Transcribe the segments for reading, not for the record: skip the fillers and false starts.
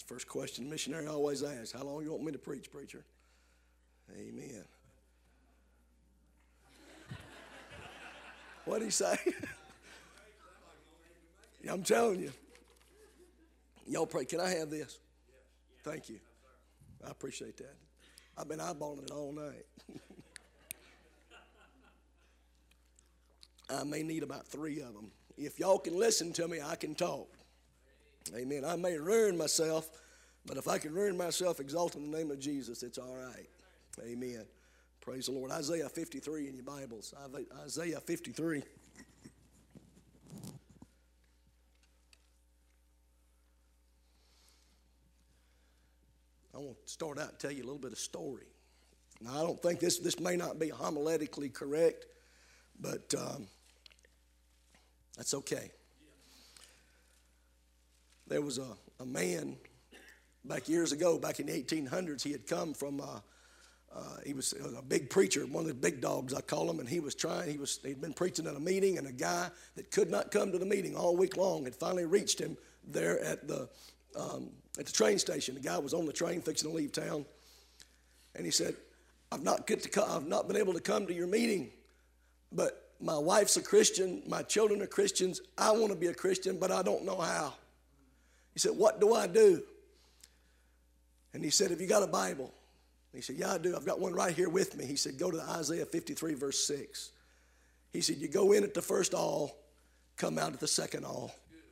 First question the missionary always asks, how long you want me to preach, preacher? Amen. What did he say? I'm telling you. Y'all pray. Can I have this? Thank you. I appreciate that. I've been eyeballing it all night. I may need about 3 of them. If y'all can listen to me, I can talk. Amen. I may ruin myself, but if I can ruin myself exalting the name of Jesus, it's all right. Amen. Praise the Lord. Isaiah 53 in your Bibles. Isaiah 53. I want to start out and tell you a little bit of story. Now, I don't think this may not be homiletically correct, but that's okay. There was a man back years ago, back in the 1800s. He had come from, he was a big preacher, one of the big dogs I call him, and he'd been preaching at a meeting, and a guy that could not come to the meeting all week long had finally reached him there at the train station. The guy was on the train fixing to leave town, and he said, I've not been able to come to your meeting, but my wife's a Christian, my children are Christians, I want to be a Christian, but I don't know how. He said, what do I do? And he said, have you got a Bible? And he said, yeah, I do. I've got one right here with me. He said, go to Isaiah 53, verse 6. He said, you go in at the first all, come out at the second all.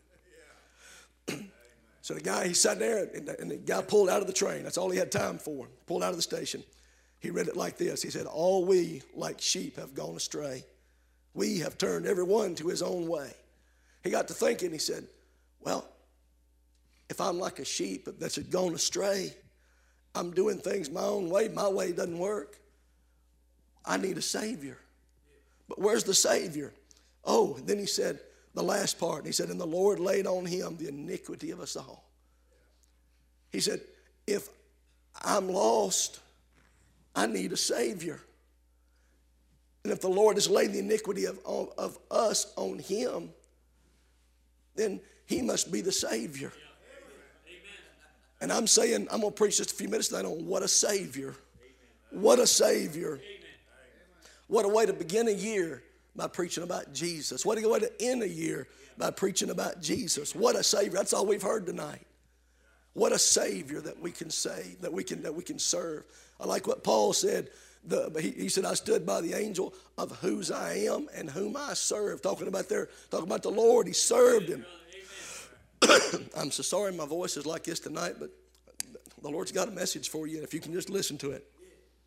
So the guy, he sat there, and the guy pulled out of the train. That's all he had time for. Pulled out of the station. He read it like this. He said, all we like sheep have gone astray. We have turned every one to his own way. He got to thinking, he said, well, if I'm like a sheep that's gone astray, I'm doing things my own way. My way doesn't work. I need a Savior. But where's the Savior? Oh, then he said the last part. And he said, and the Lord laid on him the iniquity of us all. He said, if I'm lost, I need a Savior. And if the Lord has laid the iniquity of us on him, then he must be the Savior. And I'm saying, I'm going to preach just a few minutes tonight on what a Savior. What a Savior. What a way to begin a year by preaching about Jesus. What a way to end a year by preaching about Jesus. What a Savior. That's all we've heard tonight. What a Savior that we can say, that we can serve. I like what Paul said. He said, I stood by the angel of whose I am and whom I serve. Talking about the Lord. He served him. I'm so sorry my voice is like this tonight, but the Lord's got a message for you, and if you can just listen to it.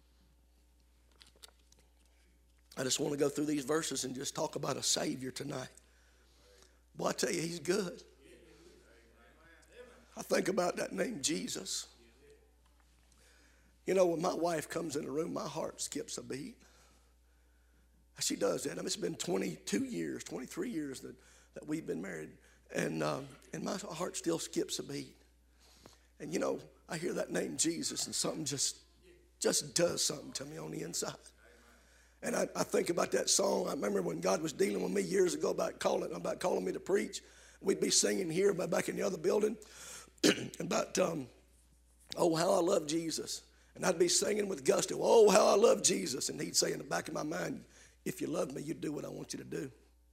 I just want to go through these verses and just talk about a Savior tonight. Boy, I tell you, he's good. I think about that name, Jesus. You know, when my wife comes in the room, my heart skips a beat. She does that. I mean, it's been 22 years, 23 years that we've been married. And my heart still skips a beat. And you know, I hear that name Jesus, and something just does something to me on the inside. And I think about that song. I remember when God was dealing with me years ago about calling me to preach. We'd be singing here back in the other building about oh, how I love Jesus. And I'd be singing with gusto, oh, how I love Jesus. And he'd say in the back of my mind, if you love me, you'd do what I want you to do.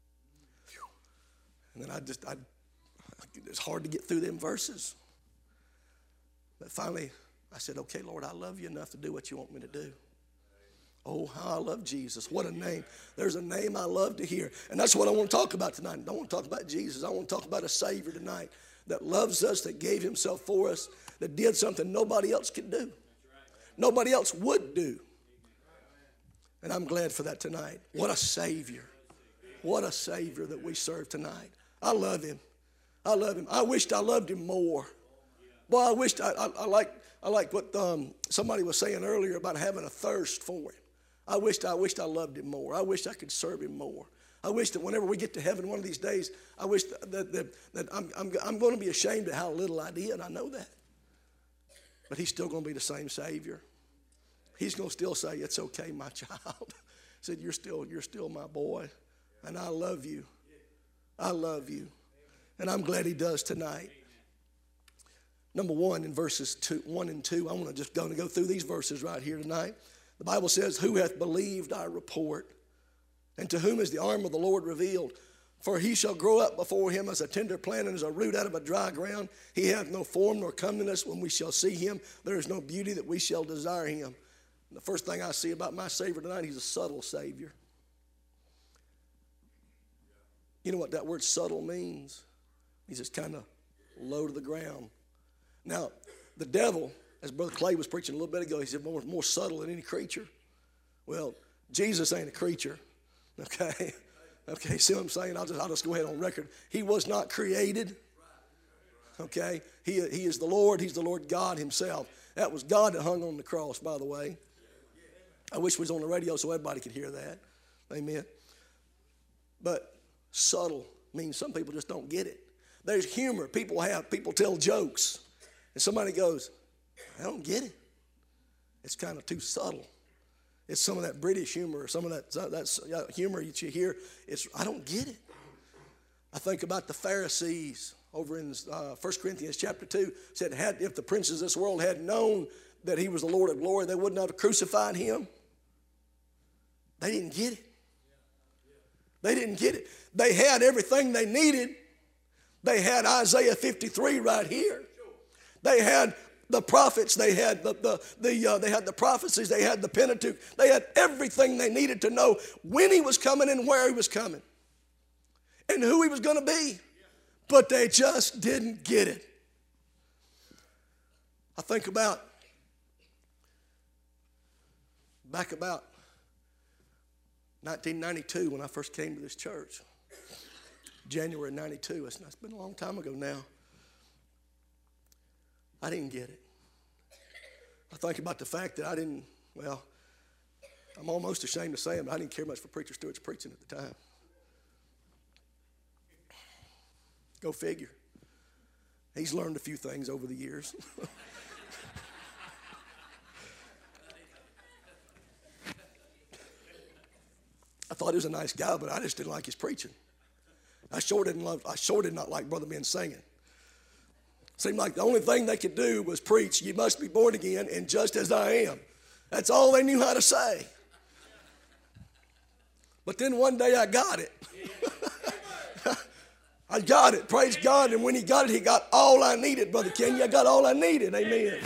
And then it's hard to get through them verses. But finally, I said, okay, Lord, I love you enough to do what you want me to do. Oh, how I love Jesus. What a name. There's a name I love to hear. And that's what I want to talk about tonight. I don't want to talk about Jesus. I want to talk about a Savior tonight that loves us, that gave himself for us, that did something nobody else could do. Nobody else would do. And I'm glad for that tonight. What a Savior. What a Savior that we serve tonight. I love him. I love him. I wished I loved him more. Boy, I wished I like what somebody was saying earlier about having a thirst for him. I wished I loved him more. I wish I could serve him more. I wish that whenever we get to heaven one of these days, I wish that I'm going to be ashamed of how little I did. I know that. But he's still going to be the same Savior. He's going to still say, it's okay, my child. He said, you're still my boy. And I love you. I love you. And I'm glad he does tonight. Number 1 in verses 1 and 2. I want to just go through these verses right here tonight. The Bible says, who hath believed our report? And to whom is the arm of the Lord revealed? For he shall grow up before him as a tender plant and as a root out of a dry ground. He hath no form nor comeliness. When we shall see him, there is no beauty that we shall desire him. And the first thing I see about my Savior tonight, he's a subtle Savior. You know what that word subtle means? He's just kind of low to the ground. Now, the devil, as Brother Clay was preaching a little bit ago, he said more subtle than any creature. Well, Jesus ain't a creature, okay? Okay, see what I'm saying? I'll just go ahead on record. He was not created, okay? He is the Lord. He's the Lord God himself. That was God that hung on the cross, by the way. I wish we was on the radio so everybody could hear that. Amen. But subtle means some people just don't get it. There's humor. People tell jokes. And somebody goes, I don't get it. It's kind of too subtle. It's some of that British humor, some of that humor that you hear. I don't get it. I think about the Pharisees over in 1 Corinthians chapter 2. Said, if the princes of this world had known that he was the Lord of glory, they wouldn't have crucified him. They didn't get it. They didn't get it. They had everything they needed. They had Isaiah 53 right here. They had the prophets. They had they had the prophecies. They had the Pentateuch. They had everything they needed to know when he was coming and where he was coming and who he was going to be. But they just didn't get it. I think about back about 1992 when I first came to this church. January 92. It's been a long time ago now. I didn't get it. I think about the fact that I'm almost ashamed to say it, but I didn't care much for Preacher Stewart's preaching at the time. Go figure. He's learned a few things over the years. I thought he was a nice guy, but I just didn't like his preaching. I sure did not like Brother Ben singing. Seemed like the only thing they could do was preach, you must be born again, and just as I am. That's all they knew how to say. But then one day I got it. I got it, praise God. And when he got it, he got all I needed, Brother Kenya. I got all I needed, amen.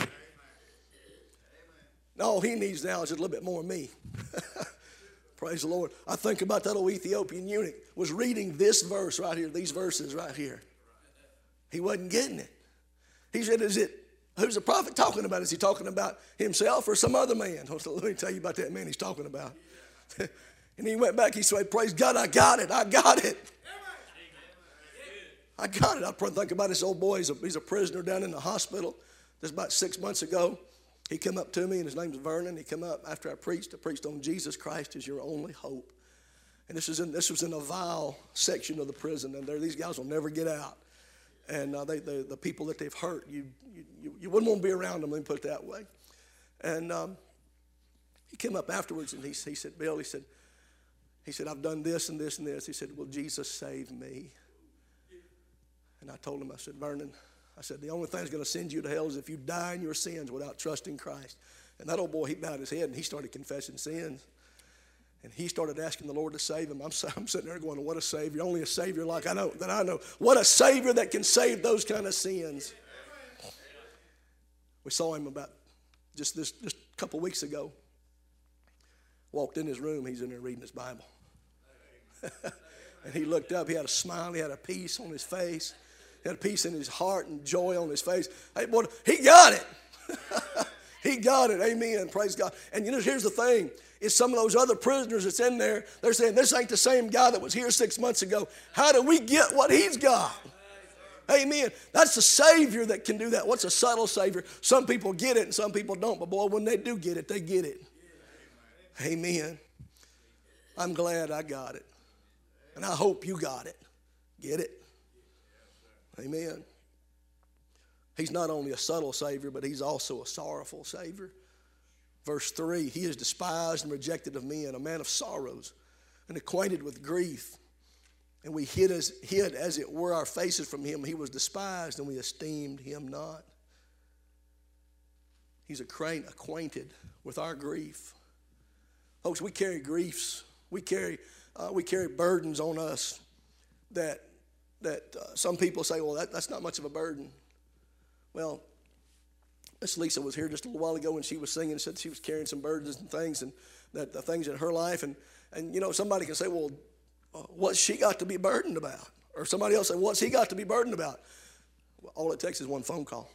All he needs now is just a little bit more of me. Praise the Lord. I think about that old Ethiopian eunuch was reading this verse right here, these verses right here. He wasn't getting it. He said, who's the prophet talking about? Is he talking about himself or some other man? Let me tell you about that man he's talking about. And he went back, he said, praise God, I got it. I got it. I got it. I think about this old boy. He's a prisoner down in the hospital. Just about 6 months ago, he came up to me, and his name's Vernon. He came up after I preached on Jesus Christ is your only hope. And this was in a vile section of the prison, and these guys will never get out. And the people that they've hurt, you wouldn't want to be around them, let me put it that way. And he came up afterwards, and he said, Bill, he said, I've done this and this and this. He said, will Jesus save me? And I told him, I said, Vernon, I said, the only thing that's going to send you to hell is if you die in your sins without trusting Christ. And that old boy, he bowed his head and he started confessing sins. And he started asking the Lord to save him. I'm sitting there going, what a Savior. Only a Savior like I know. What a Savior that can save those kind of sins. We saw him about just a couple weeks ago. Walked in his room. He's in there reading his Bible. And he looked up. He had a smile. He had a peace on his face. He had a peace in his heart and joy on his face. Hey, boy, he got it. He got it. Amen. Praise God. And here's the thing. Is some of those other prisoners that's in there, they're saying, this ain't the same guy that was here 6 months ago. How do we get what he's got? Amen. That's the Savior that can do that. What's a subtle Savior? Some people get it and some people don't. But boy, when they do get it, they get it. Amen. I'm glad I got it. And I hope you got it. Get it? Amen. He's not only a subtle Savior, but he's also a sorrowful Savior. Verse 3, he is despised and rejected of men, a man of sorrows and acquainted with grief. And we hid as it were our faces from him. He was despised and we esteemed him not. He's acquainted with our grief. Folks, we carry griefs. We carry burdens on us that some people say, well, that's not much of a burden. Well, Miss Lisa was here just a little while ago when she was singing, said she was carrying some burdens and things, and that the things in her life. And somebody can say, well, what's she got to be burdened about? Or somebody else say, what's he got to be burdened about? Well, all it takes is one phone call.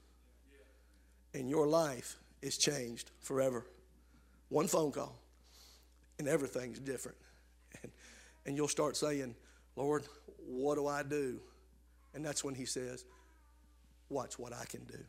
And your life is changed forever. One phone call. And everything's different. And you'll start saying, Lord, what do I do? And that's when he says, watch what I can do.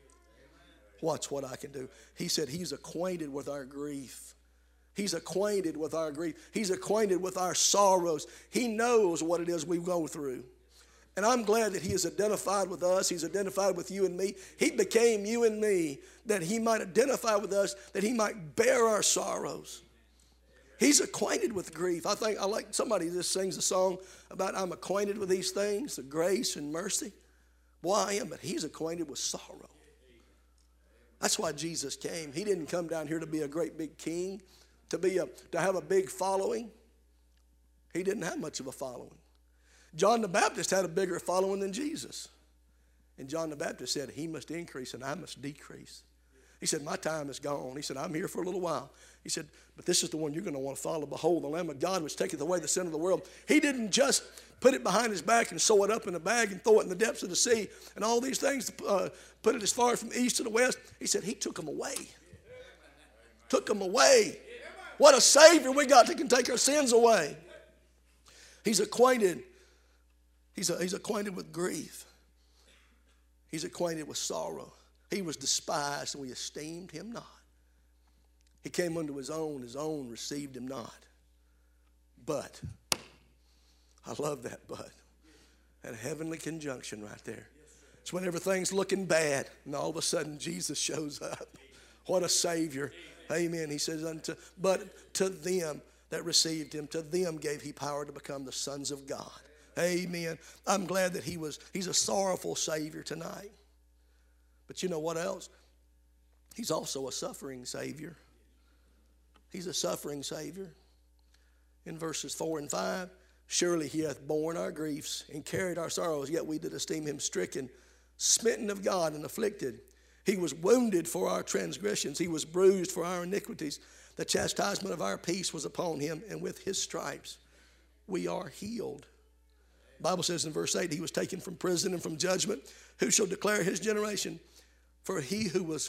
Watch what I can do. He said he's acquainted with our grief. He's acquainted with our grief. He's acquainted with our sorrows. He knows what it is we go through. And I'm glad that he is identified with us. He's identified with you and me. He became you and me that he might identify with us, that he might bear our sorrows. He's acquainted with grief. I like somebody just sings a song about I'm acquainted with these things, the grace and mercy. Boy, I am, but he's acquainted with sorrow. That's why Jesus came. He didn't come down here to be a great big king, to have a big following. He didn't have much of a following. John the Baptist had a bigger following than Jesus. And John the Baptist said, he must increase and I must decrease. He said, my time is gone. He said, I'm here for a little while. He said, but this is the one you're going to want to follow. Behold, the Lamb of God which taketh away the sin of the world. He didn't just put it behind his back and sew it up in a bag and throw it in the depths of the sea and all these things, put it as far from the east to the west. He said, he took them away. Took them away. What a Savior we got that can take our sins away. He's acquainted. He's acquainted with grief. He's acquainted with sorrow. He was despised, and we esteemed him not. He came unto his own received him not. But, I love that but. That heavenly conjunction right there. It's when everything's looking bad, and all of a sudden Jesus shows up. What a Savior. Amen. He says, but to them that received him, to them gave he power to become the sons of God. Amen. I'm glad that he's a sorrowful Savior tonight. But you know what else? He's also a suffering Savior. He's a suffering Savior. In verses 4 and 5, surely he hath borne our griefs and carried our sorrows, yet we did esteem him stricken, smitten of God, and afflicted. He was wounded for our transgressions. He was bruised for our iniquities. The chastisement of our peace was upon him, and with his stripes we are healed. The Bible says in verse 8, he was taken from prison and from judgment. Who shall declare his generation? For he was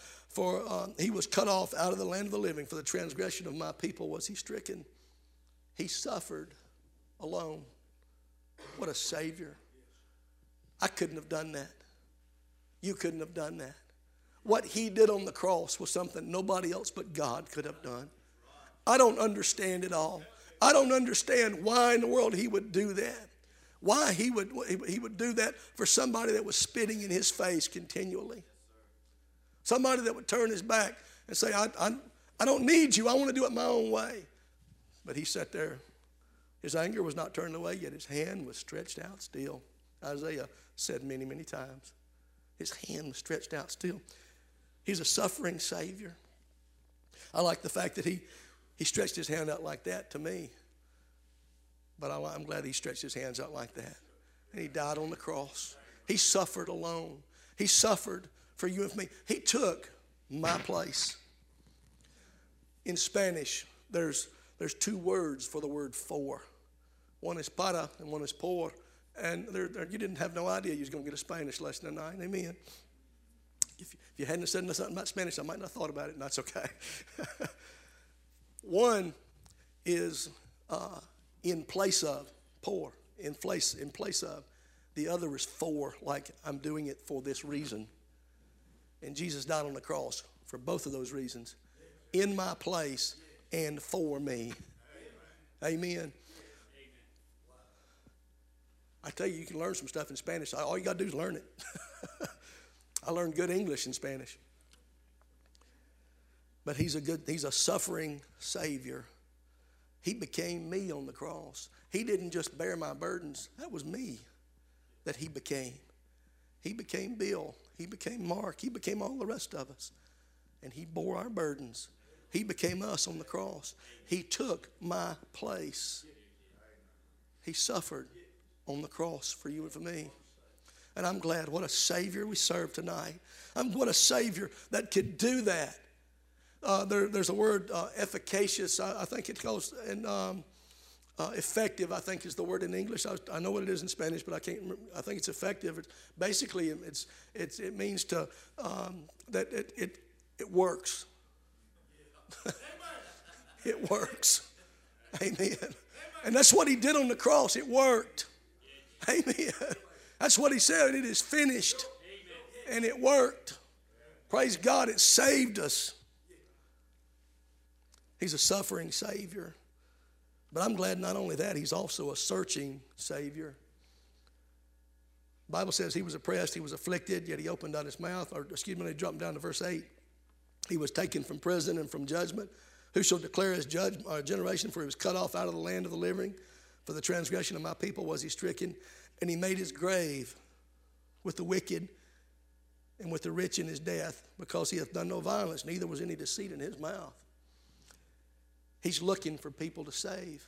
cut off out of the land of the living. For the transgression of my people was he stricken. He suffered alone. What a Savior. I couldn't have done that. You couldn't have done that. What he did on the cross was something nobody else but God could have done. I don't understand it all. I don't understand why in the world he would do that. Why he would do that for somebody that was spitting in his face continually. Somebody that would turn his back and say, I don't need you. I want to do it my own way. But he sat there. His anger was not turned away, yet his hand was stretched out still. Isaiah said many, many times. His hand was stretched out still. He's a suffering Savior. I like the fact that he stretched his hand out like that to me. But I'm glad he stretched his hands out like that. And he died on the cross. He suffered alone. He suffered for you and for me. He took my place. In Spanish, there's two words for the word for. One is para and one is por. And you didn't have no idea you was going to get a Spanish lesson tonight. Amen. If you hadn't said something about Spanish, I might not have thought about it, and that's okay. One is in place of, por, in place of. The other is for, like I'm doing it for this reason. And Jesus died on the cross for both of those reasons. In my place and for me. Amen. I tell you, you can learn some stuff in Spanish. All you got to do is learn it. I learned good English in Spanish. But he's a suffering Savior. He became me on the cross. He didn't just bear my burdens. That was me that he became. He became Bill. He became Mark. He became all the rest of us. And he bore our burdens. He became us on the cross. He took my place. He suffered on the cross for you and for me. And I'm glad. What a Savior we serve tonight. What a Savior that could do that. There's a word, efficacious. I think it goes in effective, I think is the word in English. I know what it is in Spanish, but I can't remember. I think it's effective. Basically, it means to that it works. It works. Amen. And that's what he did on the cross. It worked. Amen. That's what he said. It is finished. And it worked. Praise God. It saved us. He's a suffering Savior. But I'm glad not only that, he's also a searching Savior. The Bible says he was oppressed, he was afflicted, yet he opened not his mouth. Let me drop down to verse 8. He was taken from prison and from judgment. Who shall declare his generation? For he was cut off out of the land of the living. For the transgression of my people was he stricken. And he made his grave with the wicked and with the rich in his death, because he hath done no violence, neither was any deceit in his mouth. He's looking for people to save.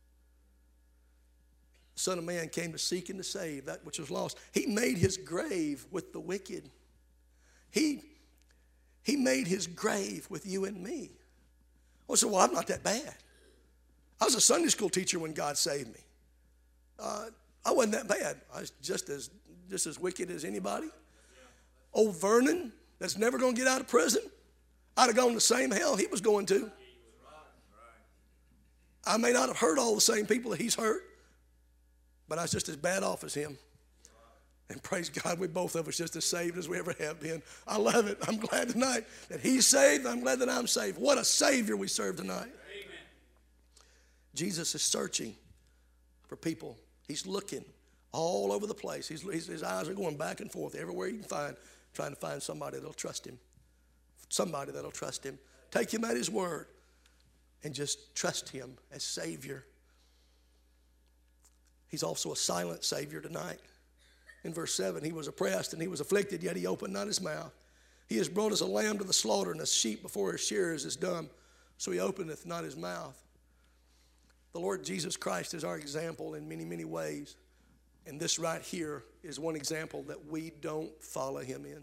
The Son of Man came to seek and to save that which was lost. He made his grave with the wicked. He made his grave with you and me. I said, well, I'm not that bad. I was a Sunday school teacher when God saved me. I wasn't that bad. I was just as wicked as anybody. Old Vernon, that's never going to get out of prison, I'd have gone to the same hell he was going to. I may not have hurt all the same people that he's hurt, but I was just as bad off as him. And praise God, we both of us just as saved as we ever have been. I love it. I'm glad tonight that he's saved. I'm glad that I'm saved. What a Savior we serve tonight. Amen. Jesus is searching for people. He's looking all over the place. His eyes are going back and forth everywhere he can find, trying to find somebody that'll trust him. Somebody that'll trust him. Take him at his word and just trust him as Savior. He's also a silent Savior tonight. In verse 7, he was oppressed and he was afflicted, yet he opened not his mouth. He is brought as a lamb to the slaughter, and a sheep before his shearers is dumb, so he openeth not his mouth. The Lord Jesus Christ is our example in many, many ways. And this right here is one example that we don't follow him in.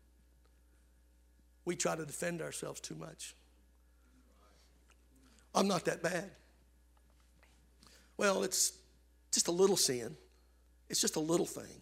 We try to defend ourselves too much. I'm not that bad. Well, it's just a little sin. It's just a little thing.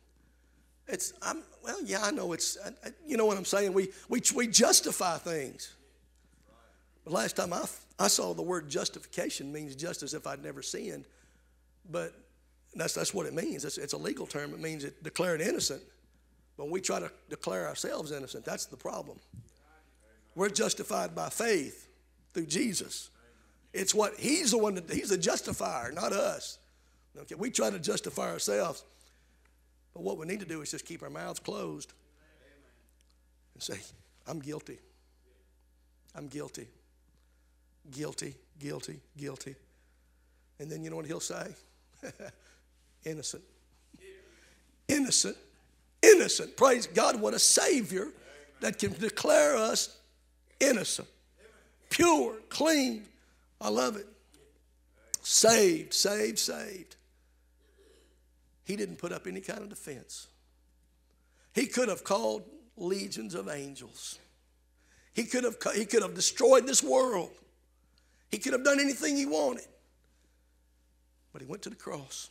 I know it's, you know what I'm saying? We justify things. But last time I saw the word justification means just as if I'd never sinned. But that's what it means. It's a legal term. It means declared innocent. But when we try to declare ourselves innocent, that's the problem. We're justified by faith through Jesus. It's what he's the justifier, not us. Okay, we try to justify ourselves. But what we need to do is just keep our mouths closed and say, I'm guilty. I'm guilty. Guilty, guilty, guilty. And then you know what he'll say? Innocent. Innocent. Innocent. Praise God, what a Savior that can declare us innocent. Pure, clean. I love it. Saved, saved, saved. He didn't put up any kind of defense. He could have called legions of angels. He could have destroyed this world. He could have done anything he wanted. But he went to the cross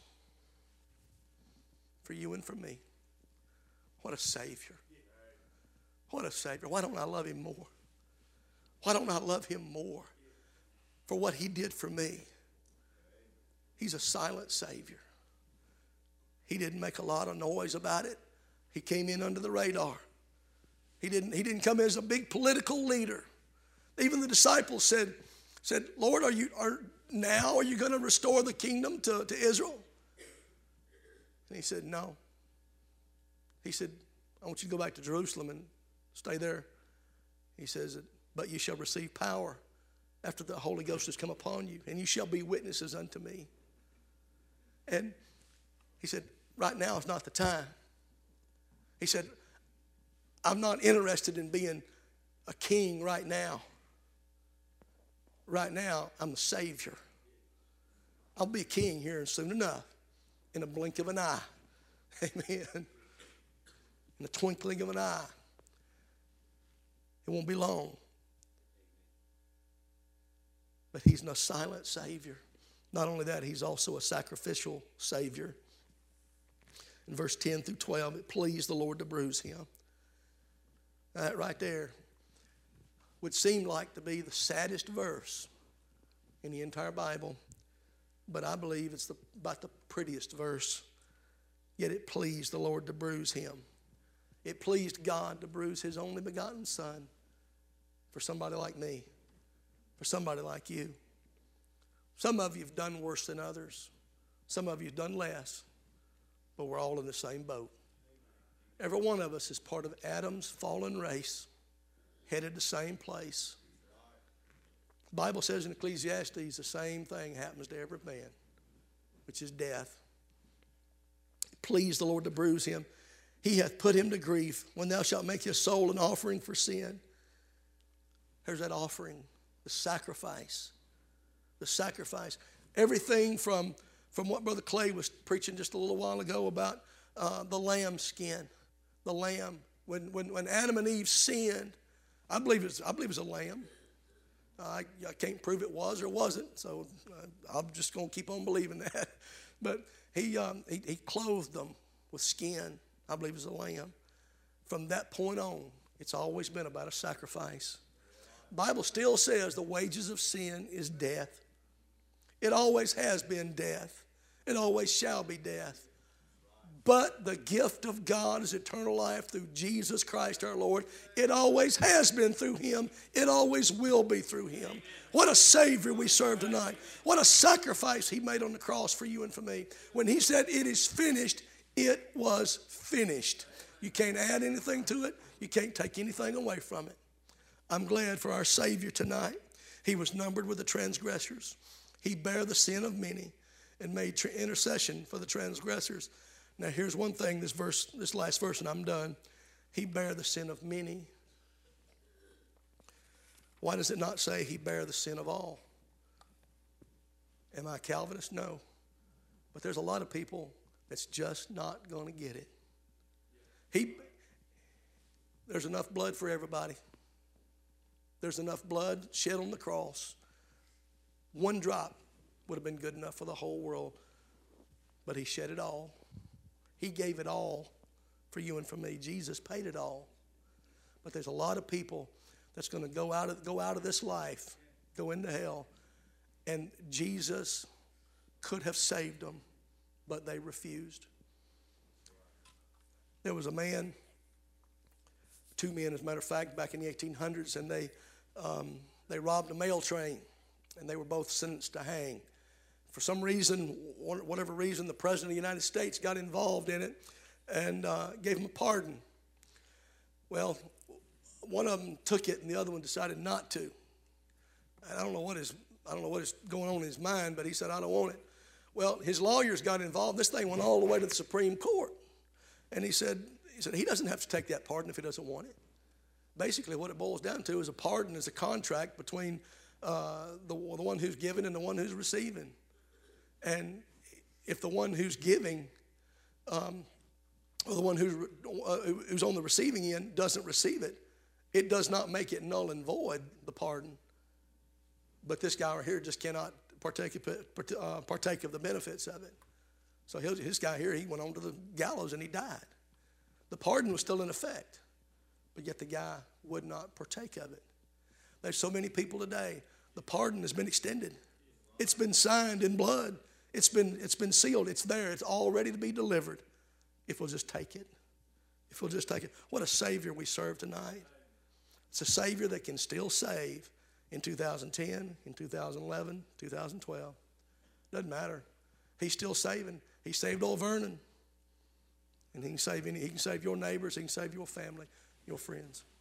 for you and for me. What a Savior. What a Savior. Why don't I love him more? Why don't I love him more for what he did for me? He's a silent Savior. He didn't make a lot of noise about it. He came in under the radar. He didn't come as a big political leader. Even the disciples said, Lord, are you going to restore the kingdom to Israel? And he said, no. He said, I want you to go back to Jerusalem and stay there. He says, but you shall receive power after the Holy Ghost has come upon you, and you shall be witnesses unto me. And he said, right now is not the time. He said, I'm not interested in being a king right now. Right now, I'm the Savior. I'll be a king here soon enough, in a blink of an eye. Amen. In the twinkling of an eye. It won't be long. But he's a silent Savior. Not only that, he's also a sacrificial Savior. In verse 10 through 12, it pleased the Lord to bruise him. That right there would seem like to be the saddest verse in the entire Bible, but I believe it's about the prettiest verse. Yet it pleased the Lord to bruise him. It pleased God to bruise his only begotten Son for somebody like me, for somebody like you. Some of you have done worse than others. Some of you have done less, but we're all in the same boat. Every one of us is part of Adam's fallen race, headed the same place. The Bible says in Ecclesiastes the same thing happens to every man, which is death. It pleased the Lord to bruise him. He hath put him to grief. When thou shalt make his soul an offering for sin. There's that offering, the sacrifice. The sacrifice. Everything from what Brother Clay was preaching just a little while ago about the lamb skin. The lamb. When Adam and Eve sinned, I believe it was a lamb. I can't prove it was or wasn't, so I'm just going to keep on believing that. But he clothed them with skin. I believe it was a lamb. From that point on, it's always been about a sacrifice. The Bible still says the wages of sin is death. It always has been death. It always shall be death. But the gift of God is eternal life through Jesus Christ our Lord. It always has been through him. It always will be through him. What a Savior we serve tonight. What a sacrifice he made on the cross for you and for me. When he said it is finished, it was finished. You can't add anything to it. You can't take anything away from it. I'm glad for our Savior tonight. He was numbered with the transgressors. He bare the sin of many and made intercession for the transgressors. Now here's one thing, this last verse, and I'm done. He bare the sin of many. Why does it not say he bare the sin of all? Am I a Calvinist? No. But there's a lot of people that's just not going to get it. There's enough blood for everybody. There's enough blood shed on the cross. One drop would have been good enough for the whole world. But he shed it all. He gave it all for you and for me. Jesus paid it all. But there's a lot of people that's going to go out of this life, go into hell, and Jesus could have saved them, but they refused. There was a man, two men, as a matter of fact, back in the 1800s, and they robbed a mail train, and they were both sentenced to hang. For some reason, whatever reason, the President of the United States got involved in it and gave him a pardon. Well, one of them took it and the other one decided not to. And I don't know what is going on in his mind, but he said, I don't want it. Well, his lawyers got involved. This thing went all the way to the Supreme Court. And he said he doesn't have to take that pardon if he doesn't want it. Basically, what it boils down to is a pardon is a contract between the one who's giving and the one who's receiving. And if the one who's giving or the one who's on the receiving end doesn't receive it, it does not make it null and void, the pardon. But this guy right here just cannot partake of the benefits of it. So his guy here, he went on to the gallows and he died. The pardon was still in effect, but yet the guy would not partake of it. There's so many people today, the pardon has been extended. It's been signed in blood. It's been sealed. It's there. It's all ready to be delivered. If we'll just take it. If we'll just take it. What a Savior we serve tonight. It's a Savior that can still save in 2010, in 2011, 2012. Doesn't matter. He's still saving. He saved old Vernon. And he can save your neighbors. He can save your family, your friends.